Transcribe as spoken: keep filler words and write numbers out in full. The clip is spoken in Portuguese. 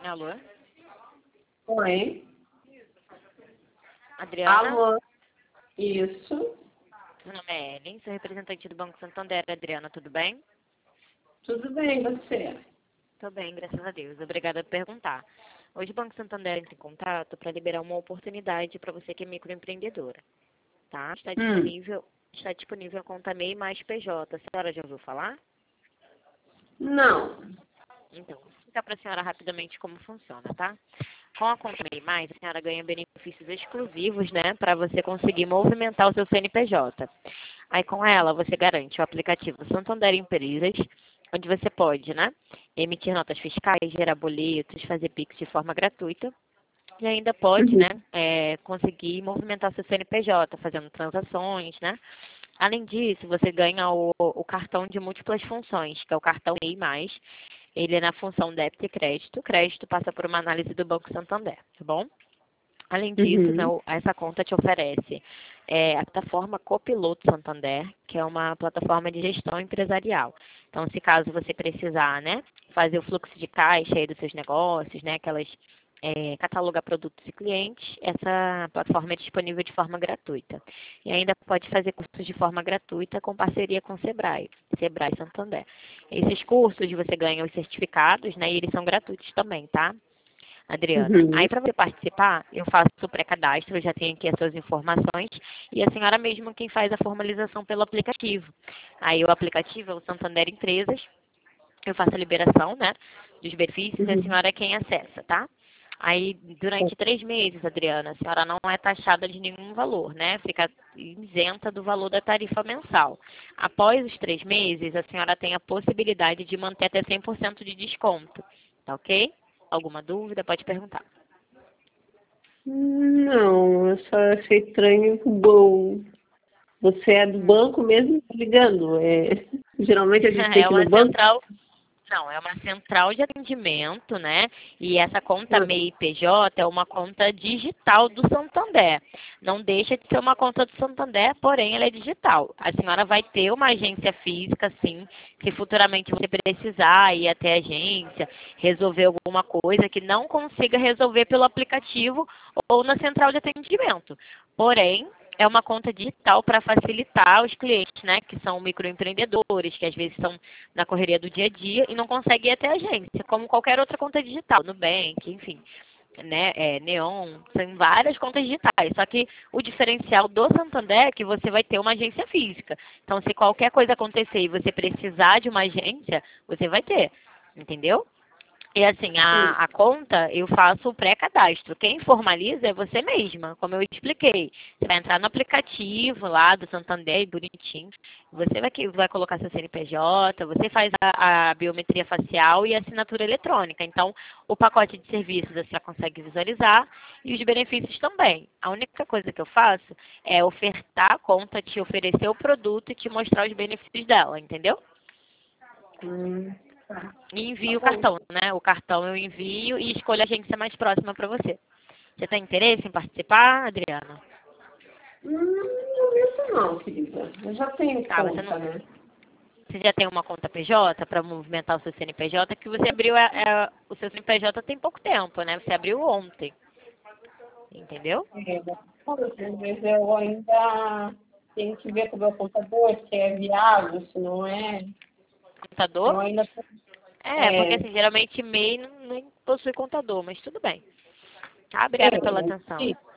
Alô? Oi. Adriana? Alô. Isso. Meu nome é Ellen, sou representante do Banco Santander. Adriana, tudo bem? Tudo bem, você? Tô bem, graças a Deus. Obrigada por perguntar. Hoje o Banco Santander entra em contato para liberar uma oportunidade para você que é microempreendedora. Tá? Está Hum. disponível, está disponível a conta M E I mais P J. A senhora já ouviu falar? Não. Então, vou explicar para a senhora rapidamente como funciona, tá? Com a conta M E I mais, a senhora ganha benefícios exclusivos, né, para você conseguir movimentar o seu C N P J. Aí com ela você garante o aplicativo Santander Empresas, onde você pode, né, emitir notas fiscais, gerar boletos, fazer Pix de forma gratuita. E ainda pode, Uhum. né, é, conseguir movimentar seu C N P J, fazendo transações, né? Além disso, você ganha o, o cartão de múltiplas funções, que é o cartão M E I mais. Ele é na função débito e crédito. O crédito passa por uma análise do Banco Santander, tá bom? Além disso, né, Uhum. essa conta te oferece é, a plataforma Copiloto Santander, que é uma plataforma de gestão empresarial. Então, se caso você precisar, né, fazer o fluxo de caixa aí dos seus negócios, né, aquelas é, catalogar produtos e clientes, essa plataforma é disponível de forma gratuita. E ainda pode fazer cursos de forma gratuita com parceria com o Sebrae, Sebrae Santander. Esses cursos você ganha os certificados, né, e eles são gratuitos também, tá? Adriana. Uhum. Aí, para você participar, eu faço o pré-cadastro, eu já tenho aqui as suas informações, e a senhora mesmo quem faz a formalização pelo aplicativo. Aí, o aplicativo é o Santander Empresas, eu faço a liberação, né, dos benefícios, e a Uhum. senhora é quem acessa, tá? Aí, durante três meses, Adriana, a senhora não é taxada de nenhum valor, né? Fica isenta do valor da tarifa mensal. Após os três meses, a senhora tem a possibilidade de manter até cem por cento de desconto, tá ok? Alguma dúvida? Pode perguntar. Não, eu só achei estranho. Bom, você é do Hum. banco mesmo? Tá ligando? É, geralmente a gente tem É que ir no uma banco. central, não, é uma central de atendimento, né? E essa conta Ah, M E I P J é uma conta digital do Santander. Não deixa de ser uma conta do Santander, porém ela é digital. A senhora vai ter uma agência física, sim, se futuramente você precisar ir até a agência, resolver alguma coisa que não consiga resolver pelo aplicativo ou na central de atendimento. Porém, é uma conta digital para facilitar os clientes, né, que são microempreendedores, que às vezes estão na correria do dia a dia e não conseguem ir até a agência, como qualquer outra conta digital, Nubank, enfim, né, é, Neon, são várias contas digitais. Só que o diferencial do Santander é que você vai ter uma agência física. Então, se qualquer coisa acontecer e você precisar de uma agência, você vai ter, entendeu? E assim, a, sim. a conta eu faço o pré-cadastro. Quem formaliza é você mesma, como eu expliquei. Você vai entrar no aplicativo lá do Santander, bonitinho. Você vai, que- vai colocar seu C N P J, você faz a, a biometria facial e a assinatura eletrônica. Então, o pacote de serviços você já consegue visualizar e os benefícios também. A única coisa que eu faço é ofertar a conta, te oferecer o produto e te mostrar os benefícios dela, entendeu? Hum, tá. E Tá envio o bom. cartão, né? O cartão eu envio e escolho a agência mais próxima para você. Você tem interesse em participar, Adriana? Hum, não, isso não, querida. Eu já tenho Tá, você não. conta, né? Você já tem uma conta P J para movimentar o seu C N P J, que você abriu é, é, o seu C N P J tem pouco tempo, né? Você abriu ontem, entendeu? É, às vezes eu ainda tenho que ver com o meu contador se é viável, se não é. Eu Contador? ainda É, porque é, assim, geralmente MEI não, nem possui contador, mas tudo bem. Tá, é, obrigada pela atenção. sim.